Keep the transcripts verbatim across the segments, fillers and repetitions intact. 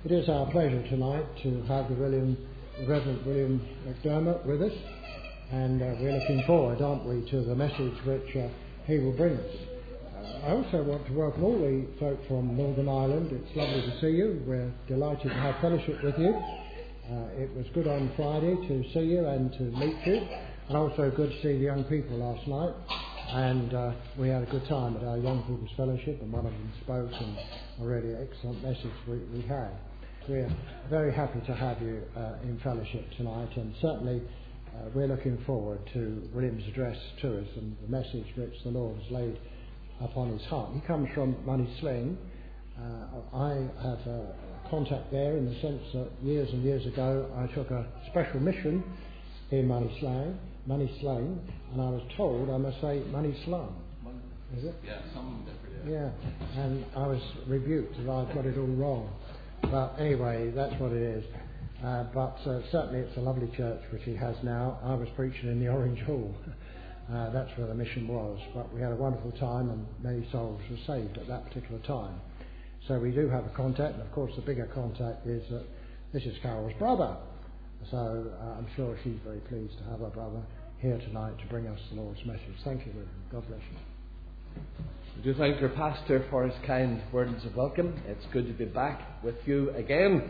It is our pleasure tonight to have the William, the Reverend William McDermott with us, and uh, we're looking forward, aren't we, to the message which uh, he will bring us. Uh, I also want to welcome all the folk from Northern Ireland. It's lovely to see you. We're delighted to have fellowship with you. Uh, it was good on Friday to see you and to meet you, and also good to see the young people last night. And uh, we had a good time at our young people's fellowship, and one of them spoke, and a really excellent message we, we had. We're very happy to have you uh, in fellowship tonight, and certainly uh, we're looking forward to William's address to us and the message which the Lord has laid upon his heart. He comes from Moneysling. Uh, I have a contact there in the sense that years and years ago I took a special mission in Moneyslang, Moneyslang, and I was told I must say Moneyslung. Is it? Yeah, some different. Yeah. Yeah, and I was rebuked that I'd got it all wrong. But anyway, that's what it is. Uh, but uh, certainly it's a lovely church which he has now. I was preaching in the Orange Hall. Uh, that's where the mission was. But we had a wonderful time, and many souls were saved at that particular time. So we do have a contact, and of course the bigger contact is that this is Carol's brother. So uh, I'm sure she's very pleased to have her brother here tonight to bring us the Lord's message. Thank you, William. God bless you. We do thank your pastor for his kind words of welcome. It's good to be back with you again.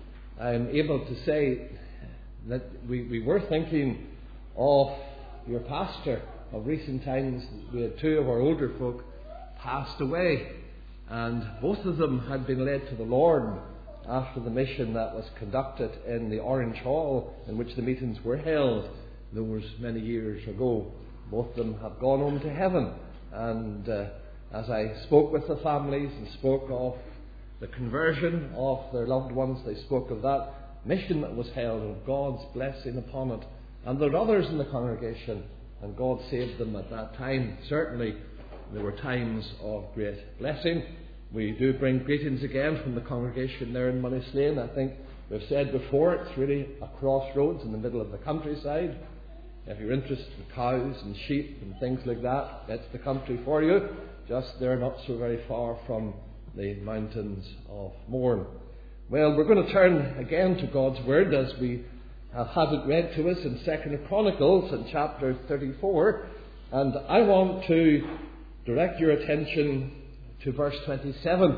I'm able to say that we, we were thinking of your pastor of recent times. We had two of our older folk passed away, and both of them had been led to the Lord after the mission that was conducted in the Orange Hall in which the meetings were held those many years ago. Both of them have gone home to heaven, and uh, as I spoke with the families and spoke of the conversion of their loved ones, they spoke of that mission that was held and God's blessing upon it. And there were others in the congregation, and God saved them at that time. Certainly there were times of great blessing. We do bring greetings again from the congregation there in Moneyslang. I think we've said before, it's really a crossroads in the middle of the countryside. If you're interested in cows and sheep and things like that, that's the country for you. Just there, not so very far from the mountains of Mourne. Well, we're going to turn again to God's Word as we have had it read to us in Second Chronicles in chapter thirty-four. And I want to direct your attention to verse twenty-seven.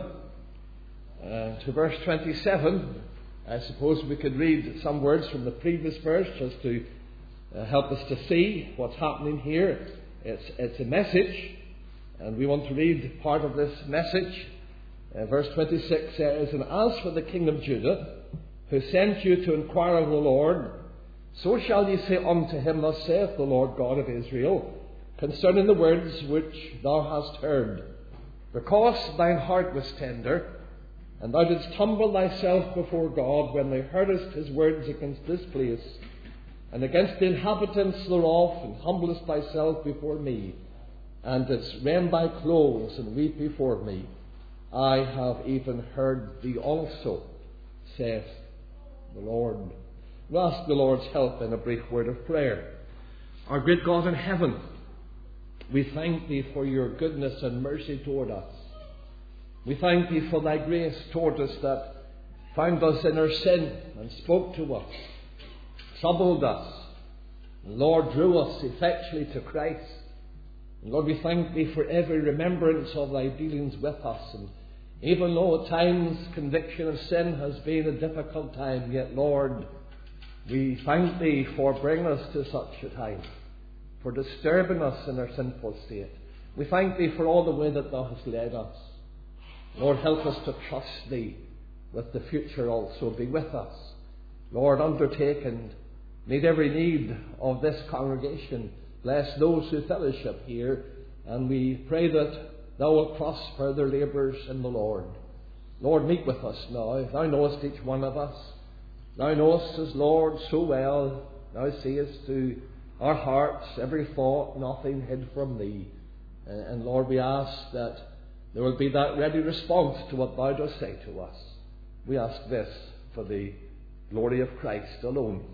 Uh, to verse twenty-seven, I suppose we could read some words from the previous verse just to uh, help us to see what's happening here. It's, it's a message, and we want to read part of this message. Uh, verse twenty-six says, "And as for the king of Judah, who sent you to inquire of the Lord, so shall ye say unto him, Thus saith the Lord God of Israel, concerning the words which thou hast heard. Because thine heart was tender, and thou didst humble thyself before God when thou heardest his words against this place, and against the inhabitants thereof, and humblest thyself before me, and didst rend thy clothes and weep before me, I have even heard thee also, saith the Lord." We ask the Lord's help in a brief word of prayer. Our great God in heaven, we thank thee for your goodness and mercy toward us. We thank thee for thy grace toward us that found us in our sin and spoke to us, troubled us, and Lord, drew us effectually to Christ. And Lord, we thank thee for every remembrance of thy dealings with us. And even though at times conviction of sin has been a difficult time, yet Lord, we thank thee for bringing us to such a time, for disturbing us in our sinful state. We thank thee for all the way that thou hast led us. Lord, help us to trust thee with the future also. Be with us. Lord, undertake and meet every need of this congregation. Bless those who fellowship here, and we pray that thou wilt prosper their labours in the Lord. Lord, meet with us now. Thou knowest each one of us. Thou knowest us, Lord, so well. Thou seest to our hearts every thought, nothing hid from thee. And, and Lord, we ask that there will be that ready response to what thou dost say to us. We ask this for the glory of Christ alone.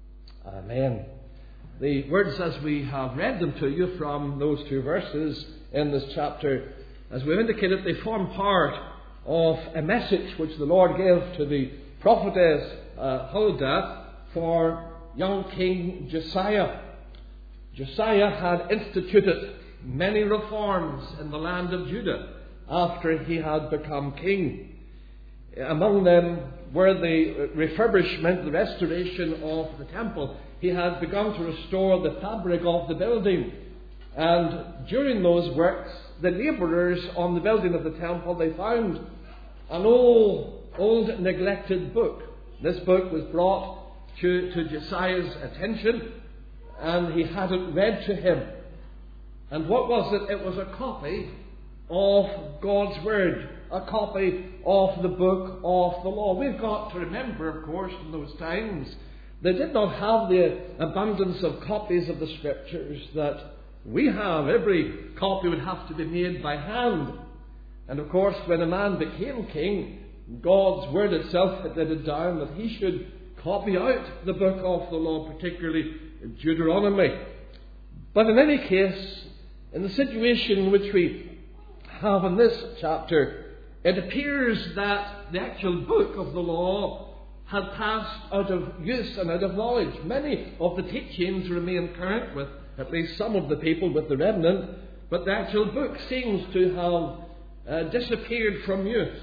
Amen. The words as we have read them to you from those two verses in this chapter, as we've indicated, they form part of a message which the Lord gave to the prophetess uh, Huldah for young King Josiah. Josiah had instituted many reforms in the land of Judah after he had become king. Among them were the refurbishment, the restoration of the temple. He had begun to restore the fabric of the building. And during those works, the labourers on the building of the temple, they found an old, old neglected book. This book was brought to, to Josiah's attention, and he had it read to him. And what was it? It was a copy of God's Word, a copy of the book of the law. We've got to remember, of course, in those times, they did not have the abundance of copies of the Scriptures that we have. Every copy would have to be made by hand. And of course, when a man became king, God's Word itself had laid it down that he should copy out the book of the law, particularly Deuteronomy. But in any case, in the situation which we have in this chapter, it appears that the actual book of the law had passed out of use and out of knowledge. Many of the teachings remain current with at least some of the people, with the remnant, but the actual book seems to have uh, disappeared from use.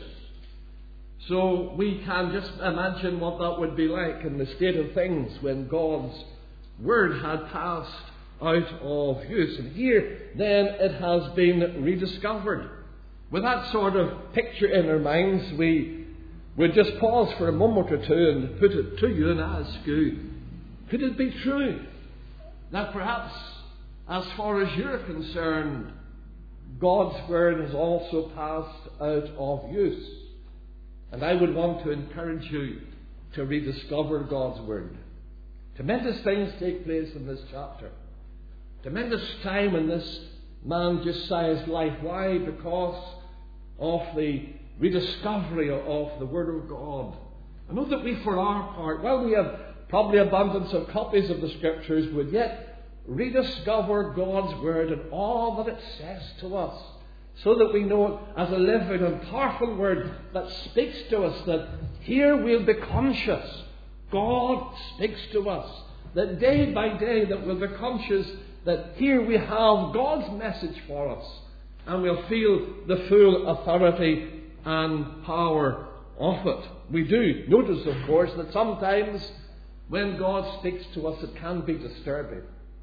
So we can just imagine what that would be like in the state of things when God's Word had passed out of use. And here, then, it has been rediscovered. With that sort of picture in our minds, we would just pause for a moment or two and put it to you and ask you, could it be true that perhaps, as far as you're concerned, God's Word has also passed out of use? And I would want to encourage you to rediscover God's Word. Tremendous things take place in this chapter. Tremendous time in this man Josiah's life. Why? Because of the rediscovery of the Word of God. I know that we, for our part, while we have probably abundance of copies of the Scriptures, would yet rediscover God's Word and all that it says to us, so that we know it as a living and powerful Word that speaks to us, that here we'll be conscious God speaks to us, that day by day that we'll be conscious that here we have God's message for us, and we'll feel the full authority and power of it. We do notice, of course, that sometimes when God speaks to us, it can be disturbing.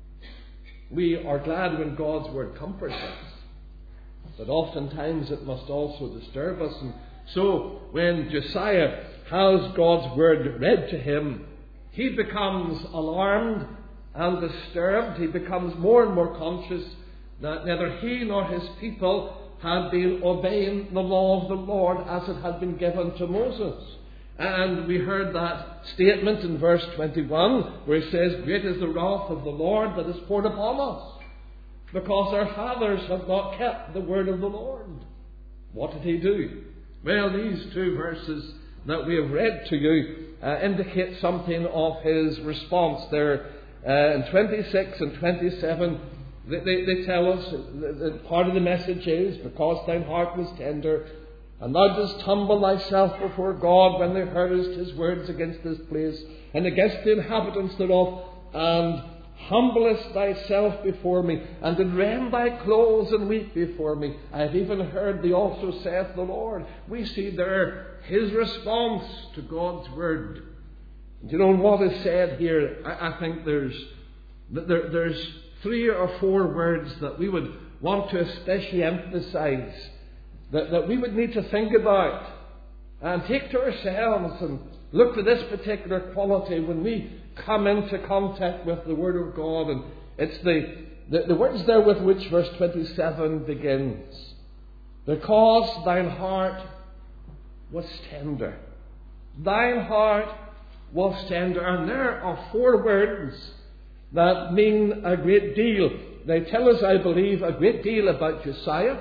We are glad when God's Word comforts us, but oftentimes it must also disturb us. And so when Josiah has God's Word read to him, he becomes alarmed and disturbed. He becomes more and more conscious that neither he nor his people had been obeying the law of the Lord as it had been given to Moses. And we heard that statement in verse twenty-one where he says, "Great is the wrath of the Lord that is poured upon us, because our fathers have not kept the word of the Lord." What did he do? Well, these two verses that we have read to you uh, indicate something of his response. There uh, in twenty-six and twenty-seven, they, they, they tell us that, that part of the message is, "Because thine heart was tender, and thou didst humble thyself before God when thou heardest his words against this place, and against the inhabitants thereof, and humblest thyself before me, and did rend thy clothes and weep before me. I have even heard thee also, saith the Lord." We see there his response to God's Word. And you know what is said here? I, I think there's there, there's three or four words that we would want to especially emphasize, that, that we would need to think about and take to ourselves and look for this particular quality when we come into contact with the Word of God. And it's the, the, the words there with which verse twenty-seven begins. "Because thine heart was tender." Thine heart was tender. And there are four words that mean a great deal. They tell us, I believe, a great deal about Josiah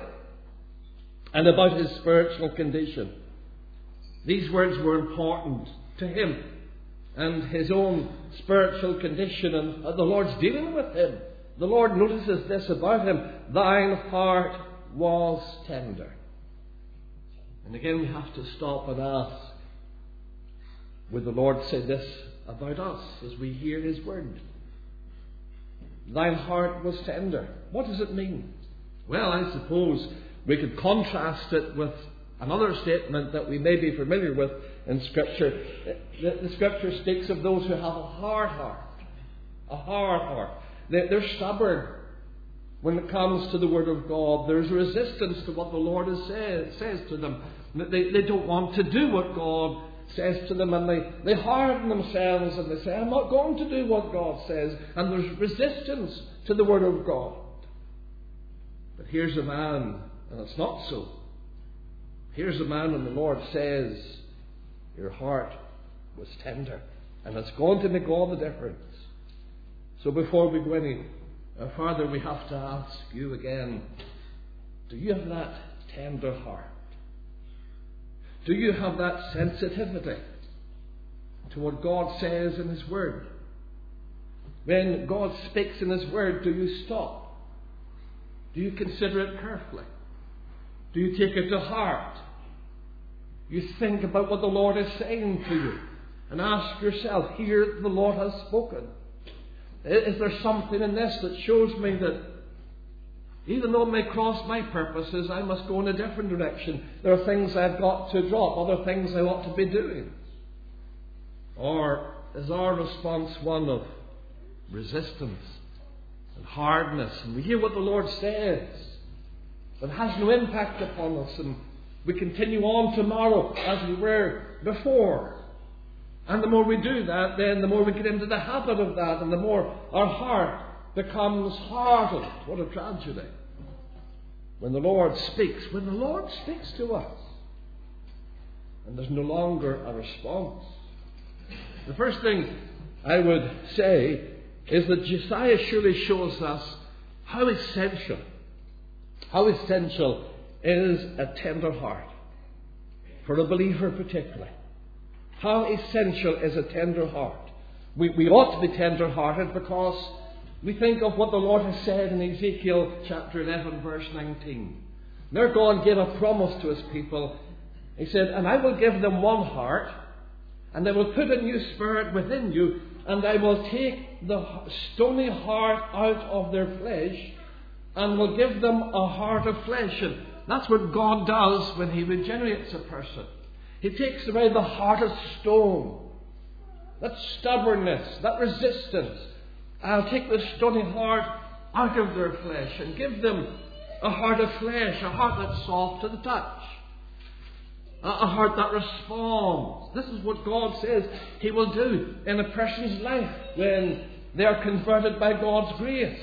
and about his spiritual condition. These words were important to him and his own spiritual condition, and the Lord's dealing with him. The Lord notices this about him: "Thine heart was tender." And again we have to stop and ask, would the Lord say this about us as we hear His word? Thine heart was tender. What does it mean? Well, I suppose we could contrast it with another statement that we may be familiar with in Scripture. The, the Scripture speaks of those who have a hard heart. A hard heart. They, they're stubborn when it comes to the Word of God. There's resistance to what the Lord is say, says to them. They, they don't want to do what God says to them, and they, they harden themselves and they say, I'm not going to do what God says. And there's resistance to the Word of God. But here's a man, and it's not so. Here's a man, and the Lord says, your heart was tender, and it's going to make all the difference. So before we go any further, we have to ask you again, do you have that tender heart? Do you have that sensitivity to what God says in His Word? When God speaks in His Word, do you stop? Do you consider it carefully? Do you take it to heart? You think about what the Lord is saying to you and ask yourself, here the Lord has spoken. Is there something in this that shows me that even though it may cross my purposes, I must go in a different direction? There are things I've got to drop, other things I ought to be doing. Or is our response one of resistance and hardness? And we hear what the Lord says, but it has no impact upon us, and we continue on tomorrow as we were before. And the more we do that, then the more we get into the habit of that, and the more our heart becomes hardened. What a tragedy. When the Lord speaks, when the Lord speaks to us, and there's no longer a response. The first thing I would say is that Josiah surely shows us how essential, how essential is a tender heart, for a believer particularly. How essential is a tender heart? We, we ought to be tender-hearted because we think of what the Lord has said in Ezekiel chapter eleven, verse nineteen. There God gave a promise to His people. He said, and I will give them one heart, and I will put a new spirit within you, and I will take the stony heart out of their flesh, and will give them a heart of flesh. And that's what God does when He regenerates a person. He takes away the heart of stone, that stubbornness, that resistance. I'll take the stony heart out of their flesh and give them a heart of flesh, a heart that's soft to the touch, a heart that responds. This is what God says He will do in a person's life when they are converted by God's grace.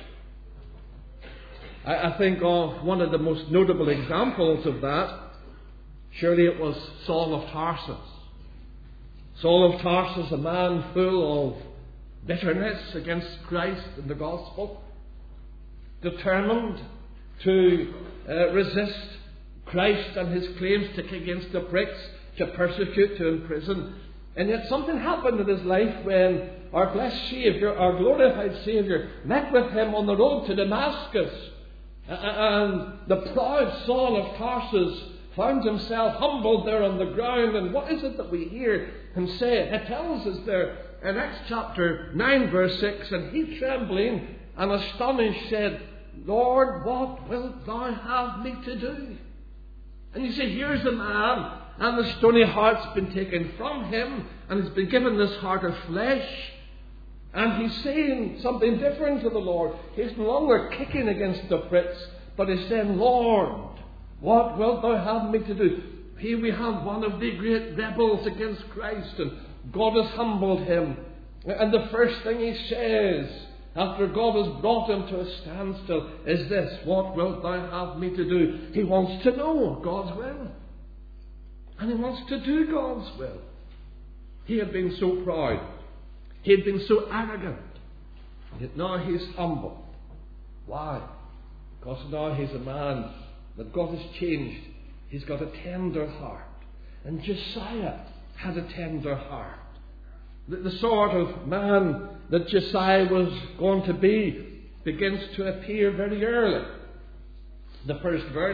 I, I think of one of the most notable examples of that. Surely it was Saul of Tarsus. Saul of Tarsus, a man full of bitterness against Christ and the gospel, determined to uh, resist Christ and His claims, to kick against the pricks, to persecute, to imprison. And yet something happened in his life when our blessed Saviour, our glorified Saviour, met with him on the road to Damascus. And the proud Saul of Tarsus found himself humbled there on the ground. And what is it that we hear him say? It tells us there in Acts chapter nine, verse six, and he, trembling and astonished, said, Lord, what wilt thou have me to do? And you see, here's a man, and the stony heart's been taken from him, and he's been given this heart of flesh, and he's saying something different to the Lord. He's no longer kicking against the pricks, but he's saying, Lord, what wilt thou have me to do? Here we have one of the great rebels against Christ, and God has humbled him. And the first thing he says, after God has brought him to a standstill, is this: what wilt thou have me to do? He wants to know God's will. And he wants to do God's will. He had been so proud. He had been so arrogant. Yet now he's humble. Why? Because now he's a man that God has changed. He's got a tender heart. And Josiah had a tender heart. The, the sort of man that Josiah was going to be begins to appear very early. The first verse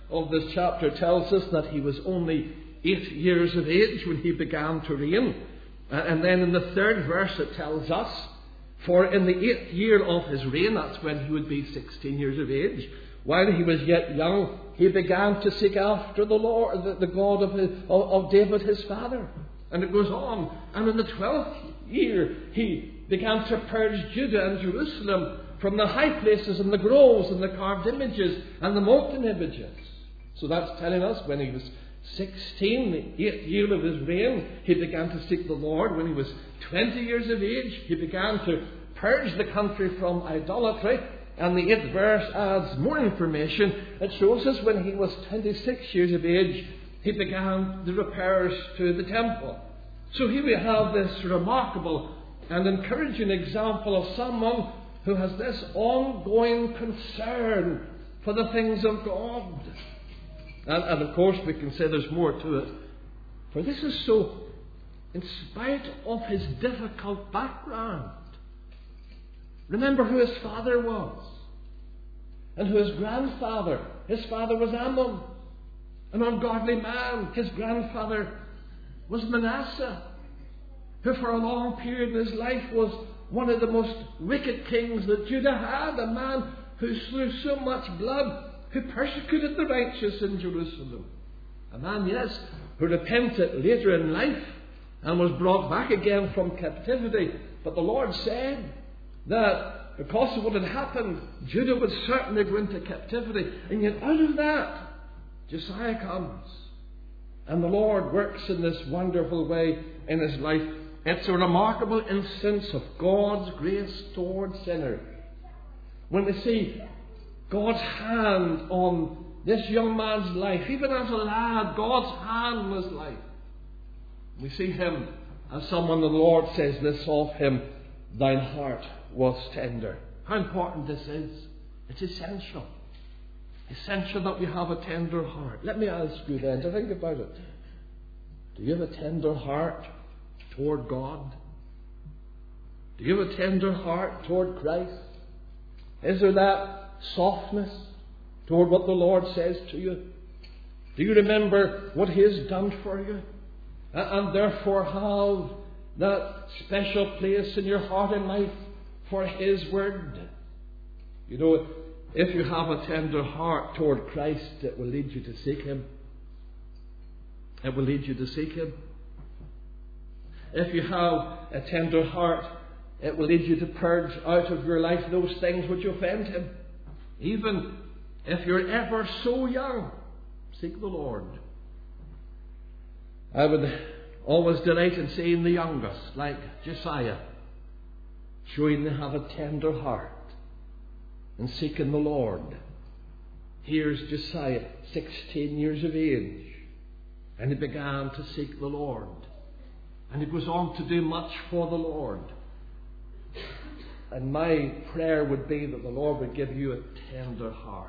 of this chapter tells us that he was only eight years of age when he began to reign. And then in the third verse it tells us, for in the eighth year of his reign, that's when he would be sixteen years of age, while he was yet young, he began to seek after the Lord, the, the God of, his, of, of David his father. And it goes on. And in the twelfth year, he began to purge Judah and Jerusalem from the high places and the groves and the carved images and the molten images. So that's telling us when he was sixteen, the eighth year of his reign, he began to seek the Lord. When he was twenty years of age, he began to purge the country from idolatry. And the eighth verse adds more information. It shows us when he was twenty-six years of age, he began the repairs to the temple. So here we have this remarkable and encouraging example of someone who has this ongoing concern for the things of God. And, and of course we can say there's more to it. For this is so, in spite of his difficult background. Remember who his father was. And who his grandfather. His father was Ammon, an ungodly man. His grandfather was Manasseh, who for a long period in his life was one of the most wicked kings that Judah had. A man who slew so much blood, who persecuted the righteous in Jerusalem. A man, yes, who repented later in life and was brought back again from captivity. But the Lord said that because of what had happened, Judah would certainly go into captivity. And yet out of that, Josiah comes. And the Lord works in this wonderful way in his life. It's a remarkable instance of God's grace towards sinners. When we see God's hand on this young man's life, even as a lad, God's hand on his life. We see him as someone the Lord says this of him, thine heart was tender. How important this is. It's essential. Essential that we have a tender heart. Let me ask you then to think about it. Do you have a tender heart toward God? Do you have a tender heart toward Christ? Is there that softness toward what the Lord says to you? Do you remember what He has done for you? And therefore have that special place in your heart and life for His Word? You know, if you have a tender heart toward Christ, it will lead you to seek Him. It will lead you to seek Him. If you have a tender heart, it will lead you to purge out of your life those things which offend Him. Even if you're ever so young, seek the Lord. I would always delight in seeing the youngest, like Josiah, showing they have a tender heart and seeking the Lord. Here's Josiah, sixteen years of age, and he began to seek the Lord. And he goes on to do much for the Lord. And my prayer would be that the Lord would give you a tender heart.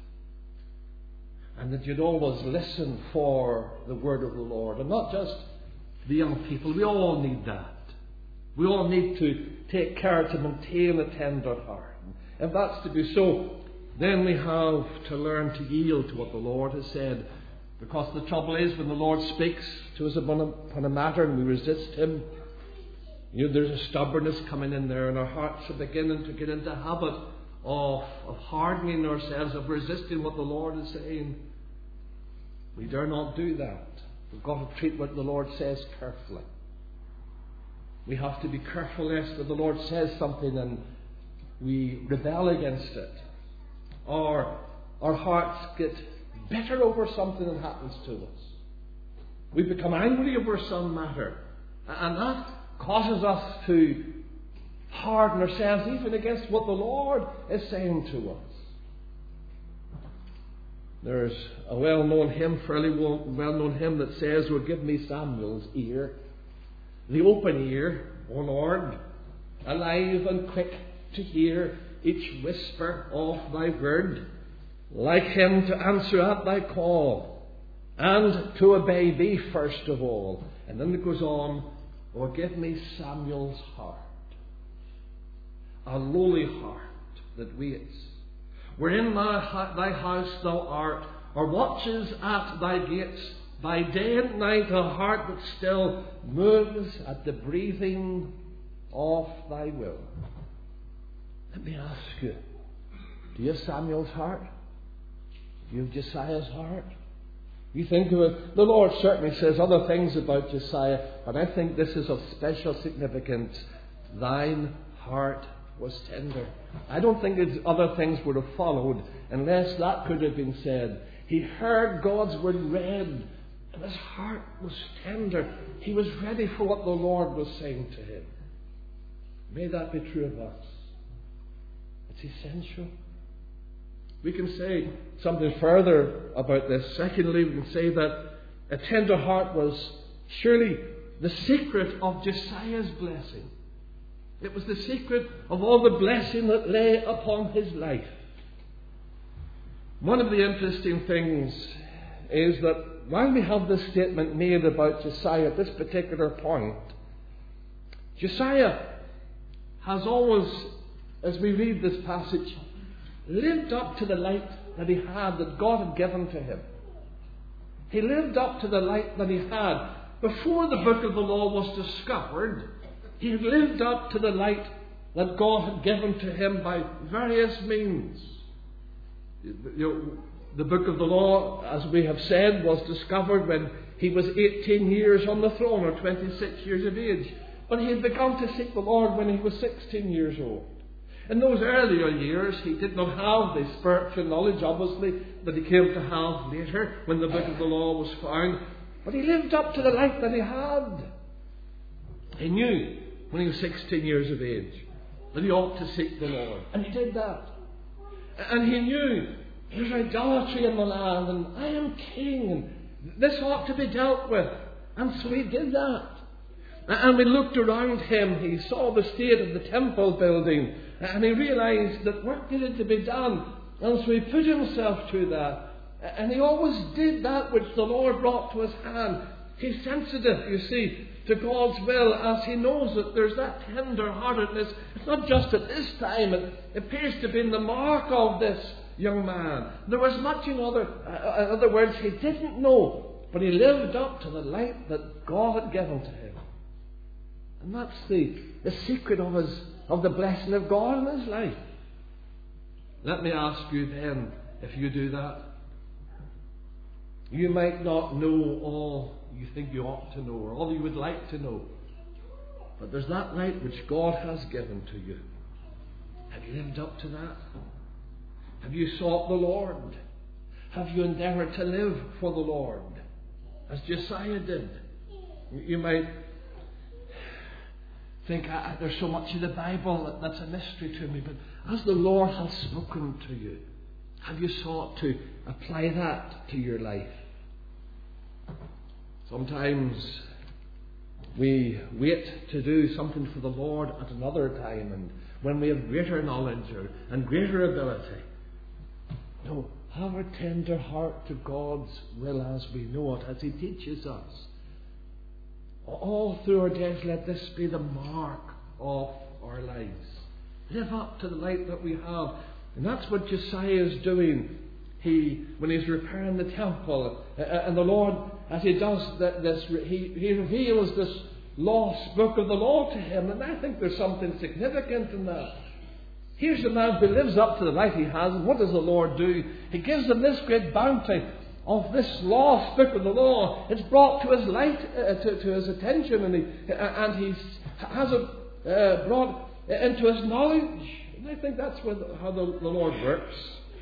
And that you'd always listen for the word of the Lord. And not just the young people. We all need that. We all need to take care to maintain a tender heart. If that's to be so, then we have to learn to yield to what the Lord has said. Because the trouble is, when the Lord speaks to us upon a, upon a matter and we resist Him, you know, there's a stubbornness coming in there, and our hearts are beginning to get into a habit of, of hardening ourselves, of resisting what the Lord is saying. We dare not do that. We've got to treat what the Lord says carefully. We have to be careful lest that the Lord says something and we rebel against it. Or our hearts get bitter over something that happens to us. We become angry over some matter. And that causes us to harden ourselves even against what the Lord is saying to us. There's a well-known hymn, fairly well-known hymn that says, "Oh, give me Samuel's ear, the open ear, O Lord, alive and quick to hear each whisper of Thy word, like him to answer at Thy call, and to obey Thee first of all." And then it goes on, "Or give me Samuel's heart, a lowly heart that waits, wherein my, Thy house Thou art or watches at thy gates, by day and night a heart that still moves at the breathing of thy will. Let me ask you, do you have Samuel's heart? Do you have Josiah's heart? You think of it, the Lord certainly says other things about Josiah, but I think this is of special significance. Thine heart was tender. I don't think his other things would have followed unless that could have been said. He heard God's word read, and his heart was tender. He was ready for what the Lord was saying to him. May that be true of us. It's essential. We can say something further about this. Secondly, we can say that a tender heart was surely the secret of Josiah's blessing. It was the secret of all the blessing that lay upon his life. One of the interesting things is that while we have this statement made about Josiah at this particular point, Josiah has always, as we read this passage, lived up to the light that he had, that God had given to him. He lived up to the light that he had. Before the book of the law was discovered, he had lived up to the light that God had given to him by various means. You know, the book of the law, as we have said, was discovered when he was eighteen years on the throne, or twenty-six years of age. But he had begun to seek the Lord when he was sixteen years old. In those earlier years, he did not have the spiritual knowledge, obviously, that he came to have later when the book of the law was found. But he lived up to the light that he had. He knew when he was sixteen years of age that he ought to seek the Lord. And he did that. And he knew there's idolatry in the land, and I am king, and this ought to be dealt with. And so he did that. And we looked around him, he saw the state of the temple building, and he realized that work needed to be done. And so he put himself to that. And he always did that which the Lord brought to his hand. He's sensitive, you see, to God's will, as he knows that there's that tender-heartedness. It's not just at this time. It appears to be in the mark of this young man. There was much in other, uh, in other words, he didn't know, but he lived up to the light that God had given to him. And that's the, the secret of his of the blessing of God in his life. Let me ask you then, if you do that, you might not know all you think you ought to know, or all you would like to know. But there's that light which God has given to you. Have you lived up to that? Have you sought the Lord? Have you endeavoured to live for the Lord, as Josiah did? You might think, ah, there's so much in the Bible that, that's a mystery to me. But as the Lord has spoken to you, have you sought to apply that to your life? Sometimes we wait to do something for the Lord at another time, and when we have greater knowledge or, and greater ability. No, have a tender heart to God's will as we know it, as He teaches us. All through our days, let this be the mark of our lives. Live up to the light that we have. And that's what Josiah is doing. He, when he's repairing the temple, uh, and the Lord, as he does this, he, he reveals this lost book of the law to him. And I think there's something significant in that. Here's a man who lives up to the light he has. And what does the Lord do? He gives him this great bounty of this lost book of the law. It's brought to his light, uh, to, to his attention, and he uh, and he has it uh, brought into his knowledge. And I think that's what, how the, the Lord works.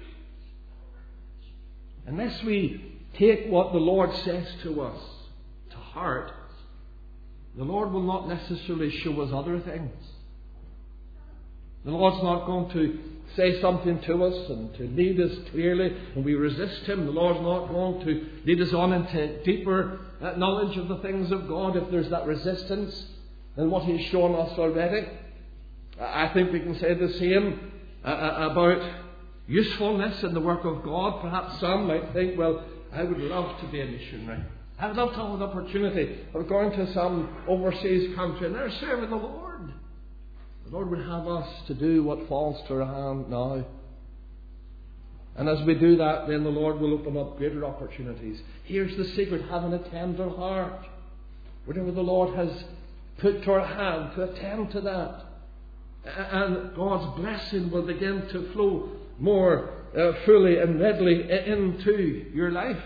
Unless we take what the Lord says to us to heart, the Lord will not necessarily show us other things. The Lord's not going to say something to us and to lead us clearly, and we resist Him. The Lord's not going to lead us on into deeper uh, knowledge of the things of God if there's that resistance in what He's shown us already. I think we can say the same uh, about usefulness in the work of God. Perhaps some might think, well, I would love to be a missionary. I would love to have an opportunity of going to some overseas country and they're serving the Lord. The Lord would have us to do what falls to our hand now. And as we do that, then the Lord will open up greater opportunities. Here's the secret, having a tender heart. Whatever the Lord has put to our hand, to attend to that. And God's blessing will begin to flow more uh, fully and readily into your life.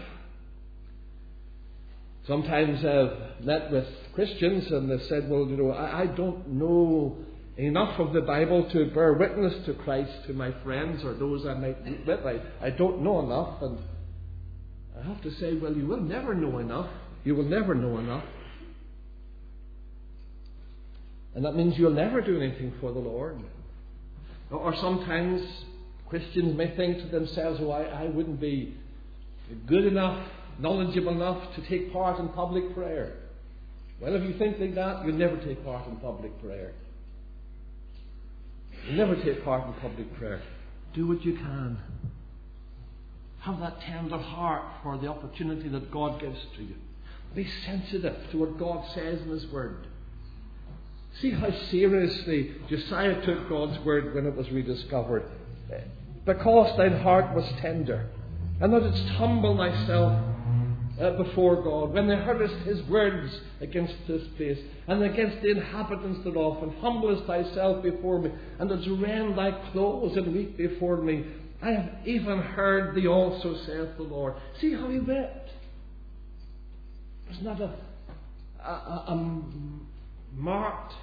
Sometimes I've met with Christians and they've said, well, you know, I, I don't know enough of the Bible to bear witness to Christ to my friends or those I might meet with. I, I don't know enough. And I have to say, well, you will never know enough. You will never know enough. And that means you'll never do anything for the Lord. Or sometimes Christians may think to themselves, oh, I, I wouldn't be good enough, knowledgeable enough to take part in public prayer. Well, if you think like that, you'll never take part in public prayer. You'll never take part in public prayer. Do what you can. Have that tender heart for the opportunity that God gives to you. Be sensitive to what God says in His Word. See how seriously Josiah took God's Word when it was rediscovered. Because thine heart was tender, and thou didst humble thyself uh, before God, when thou heardest His words against this place, and against the inhabitants thereof, and humblest thyself before me, and didst rend thy clothes and weep before me, I have even heard thee also, saith the Lord. See how he wept. It was not a, a, a, a marked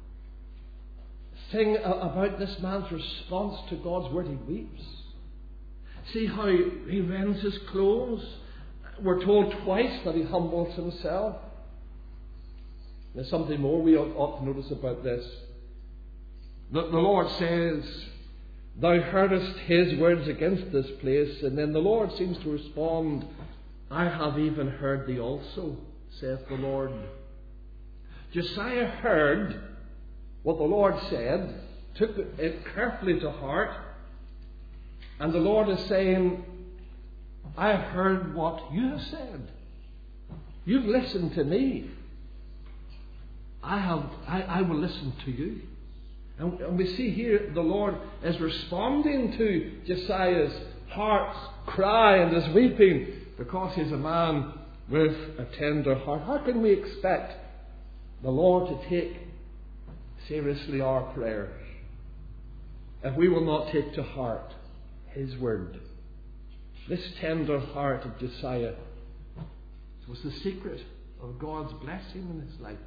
thing about this man's response to God's word. He weeps. See how he rends his clothes. We're told twice that he humbles himself. There's something more we ought, ought to notice about this. The, the Lord says, thou heardest his words against this place, and then the Lord seems to respond, I have even heard thee also, saith the Lord. Josiah heard what the Lord said, took it carefully to heart, and the Lord is saying, I have heard what you have said. You've listened to me. I have. I, I will listen to you. And, and we see here the Lord is responding to Josiah's heart's cry and his weeping because he's a man with a tender heart. How can we expect the Lord to take seriously our prayers if we will not take to heart His word? This tender heart of Josiah was the secret of God's blessing in his life.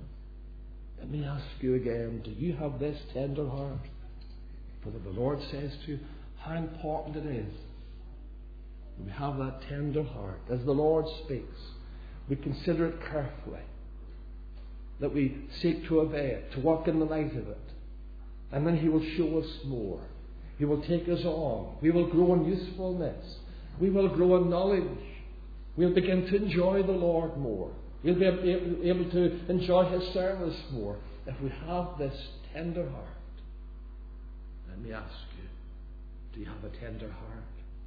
Let me ask you again, do you have this tender heart? For the Lord says to you how important it is that we have that tender heart. As the Lord speaks, we consider it carefully, that we seek to obey it, to walk in the light of it. And then He will show us more. He will take us on. We will grow in usefulness. We will grow in knowledge. We'll begin to enjoy the Lord more. We'll be able to enjoy His service more if we have this tender heart. Let me ask you, do you have a tender heart?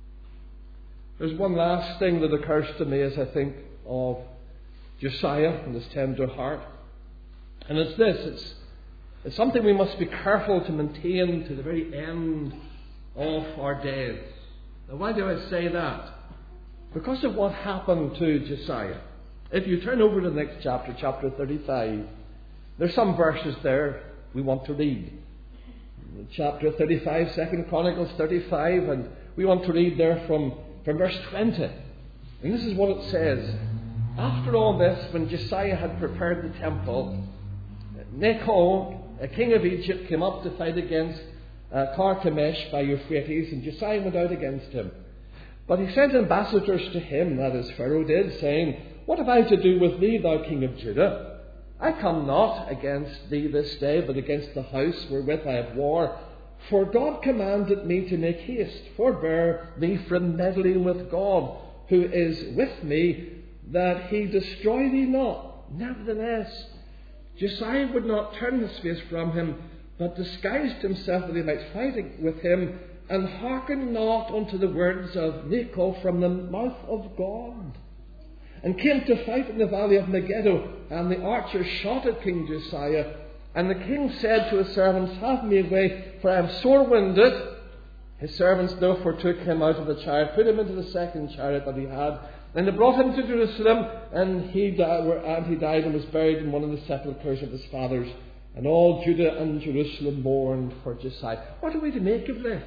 There's one last thing that occurs to me as I think of Josiah and his tender heart. And it's this, it's, it's something we must be careful to maintain to the very end of our days. Now, why do I say that? Because of what happened to Josiah. If you turn over to the next chapter, chapter thirty-five, there's some verses there we want to read. Chapter thirty-five, Second Chronicles thirty-five, and we want to read there from, from verse twenty. And this is what it says. After all this, when Josiah had prepared the temple, Necho, a king of Egypt, came up to fight against uh, Carchemish by Euphrates, and Josiah went out against him. But he sent ambassadors to him, that is, Pharaoh did, saying, What have I to do with thee, thou king of Judah? I come not against thee this day, but against the house wherewith I have war. For God commanded me to make haste, forbear thee from meddling with God, who is with me, that he destroy thee not. Nevertheless, Josiah would not turn his face from him, but disguised himself that he might fight with him, and hearkened not unto the words of Necho from the mouth of God. And came to fight in the valley of Megiddo, and the archers shot at King Josiah. And the king said to his servants, Have me away, for I am sore wounded. His servants therefore took him out of the chariot, put him into the second chariot that he had, and they brought him to Jerusalem, and he, died, and he died and was buried in one of the sepulchres of his fathers. And all Judah and Jerusalem mourned for Josiah. What are we to make of this?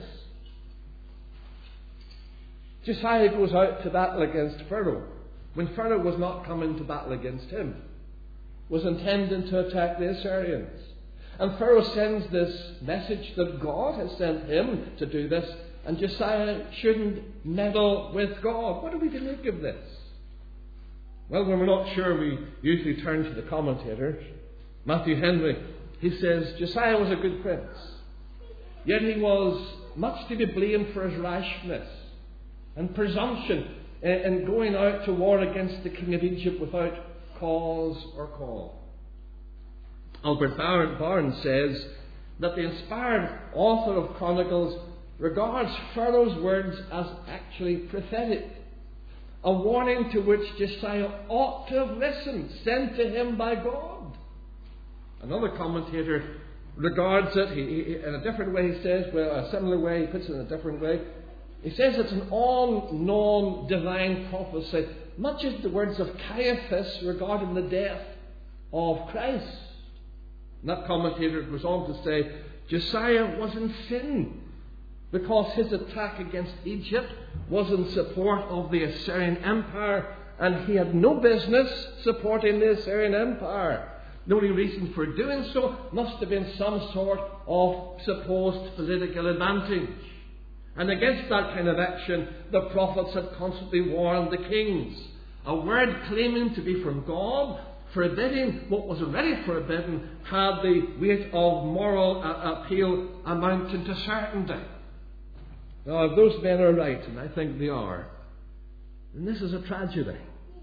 Josiah goes out to battle against Pharaoh, when Pharaoh was not coming to battle against him, was intending to attack the Assyrians. And Pharaoh sends this message that God has sent him to do this, and Josiah shouldn't meddle with God. What are we to make of this? Well, when we're not sure, we usually turn to the commentators. Matthew Henry, he says, Josiah was a good prince, yet he was much to be blamed for his rashness and presumption in going out to war against the king of Egypt without cause or call. Albert Barnes says that the inspired author of Chronicles regards Pharaoh's words as actually prophetic, a warning to which Josiah ought to have listened, sent to him by God. Another commentator regards it he, he, in a different way. He says, well, a similar way, he puts it in a different way. He says it's an all-known divine prophecy, much as the words of Caiaphas regarding the death of Christ. And that commentator goes on to say, Josiah was in sin because his attack against Egypt was in support of the Assyrian Empire, and he had no business supporting the Assyrian Empire. The only reason for doing so must have been some sort of supposed political advantage. And against that kind of action, the prophets had constantly warned the kings. A word claiming to be from God, forbidding what was already forbidden, had the weight of moral uh, appeal amounting to certainty. Now, if those men are right, and I think they are, then this is a tragedy.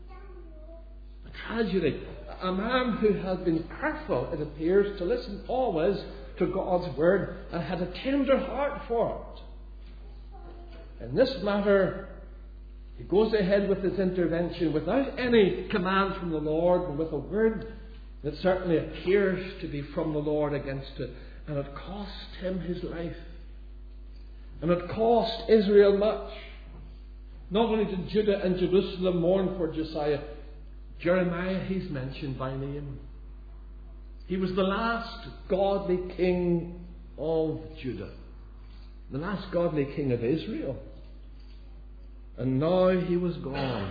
A tragedy. A man who had been careful, it appears, to listen always to God's word and had a tender heart for it. In this matter, he goes ahead with his intervention without any command from the Lord, and with a word that certainly appears to be from the Lord against it. And it cost him his life. And it cost Israel much. Not only did Judah and Jerusalem mourn for Josiah, Jeremiah, he's mentioned by name. He was the last godly king of Judah, the last godly king of Israel. And now he was gone.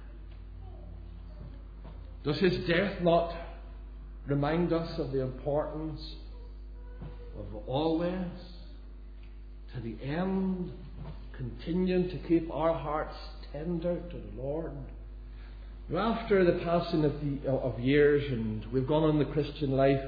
Does his death not remind us of the importance of always, to the end, continuing to keep our hearts tender to the Lord? After the passing of, the, of years, and we've gone on the Christian life,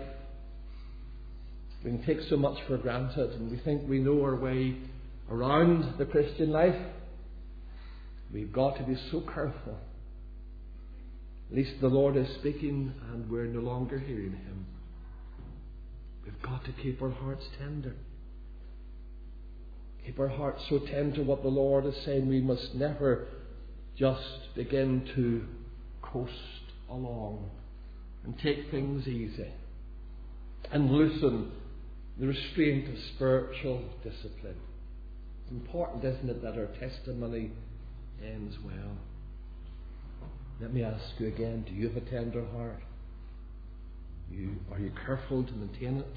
we can take so much for granted, and we think we know our way around the Christian life. We've got to be so careful. At least the Lord is speaking and we're no longer hearing Him. We've got to keep our hearts tender. Keep our hearts so tender what the Lord is saying. We must never just begin to coast along and take things easy and loosen the restraint of spiritual discipline. It's important, isn't it, that our testimony ends well. Let me ask you again, do you have a tender heart? You, are you careful to maintain it?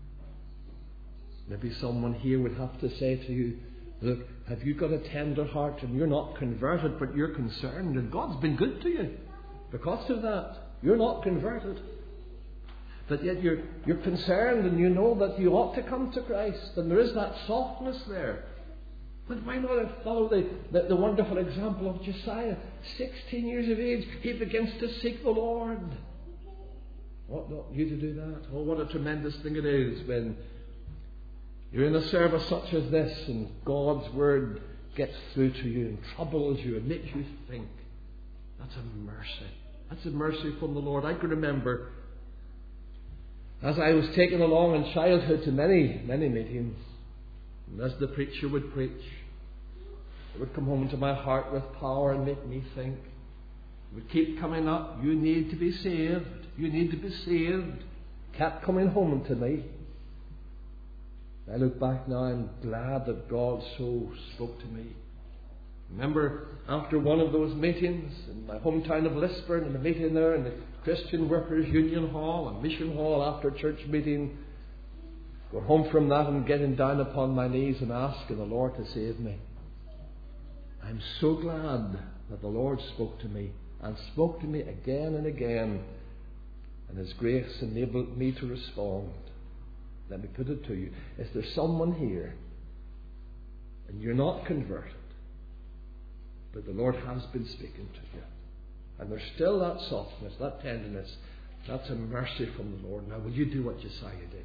Maybe someone here would have to say to you, look, have you got a tender heart and you're not converted, but you're concerned, and God's been good to you because of that. You're not converted, but yet you're, you're concerned, and you know that you ought to come to Christ, and there is that softness there. But why not follow the, the, the wonderful example of Josiah? sixteen years of age, he begins to seek the Lord. Ought not you to do that? Oh, what a tremendous thing it is when you're in a service such as this and God's word gets through to you and troubles you and makes you think. That's a mercy. That's a mercy from the Lord. I can remember as I was taken along in childhood to many, many meetings, and as the preacher would preach, it would come home to my heart with power and make me think. It would keep coming up. You need to be saved. You need to be saved. Kept coming home to me. I look back now, I'm glad that God so spoke to me. Remember, after one of those meetings in my hometown of Lisburn, and a meeting there in the Christian Workers Union Hall, a mission hall after church meeting, going home from that and getting down upon my knees and asking the Lord to save me. I'm so glad that the Lord spoke to me, and spoke to me again and again, and His grace enabled me to respond. Let me put it to you. Is there someone here and you're not converted, but the Lord has been speaking to you, and there's still that softness, that tenderness? That's a mercy from the Lord. Now, will you do what Josiah did?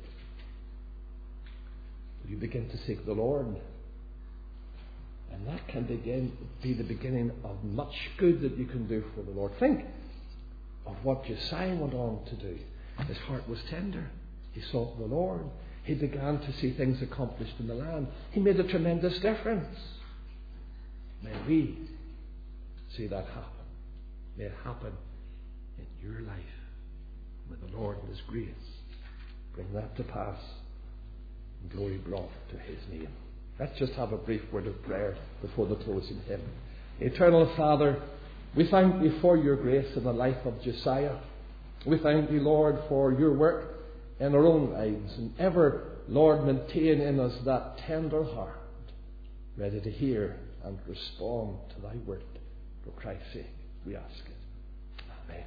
Will you begin to seek the Lord? And that can begin be the beginning of much good that you can do for the Lord. Think of what Josiah went on to do. His heart was tender. He sought the Lord. He began to see things accomplished in the land. He made a tremendous difference. May we see that happen. May it happen in your life. May the Lord in His grace bring that to pass, and glory brought to His name. Let's just have a brief word of prayer before the closing hymn. Eternal Father, we thank You for Your grace in the life of Josiah. We thank You, Lord, for Your work in our own lives, and ever, Lord, maintain in us that tender heart, ready to hear and respond to Thy word. For Christ's sake, we ask it. Amen.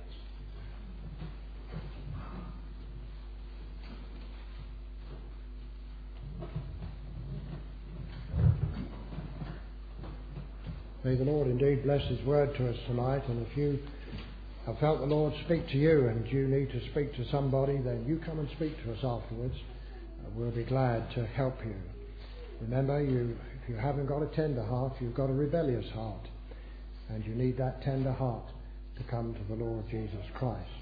May the Lord indeed bless His word to us tonight. And if you have felt the Lord speak to you and you need to speak to somebody, then you come and speak to us afterwards. Uh, we'll be glad to help you. Remember, you, if you haven't got a tender heart, you've got a rebellious heart. And you need that tender heart to come to the Lord Jesus Christ.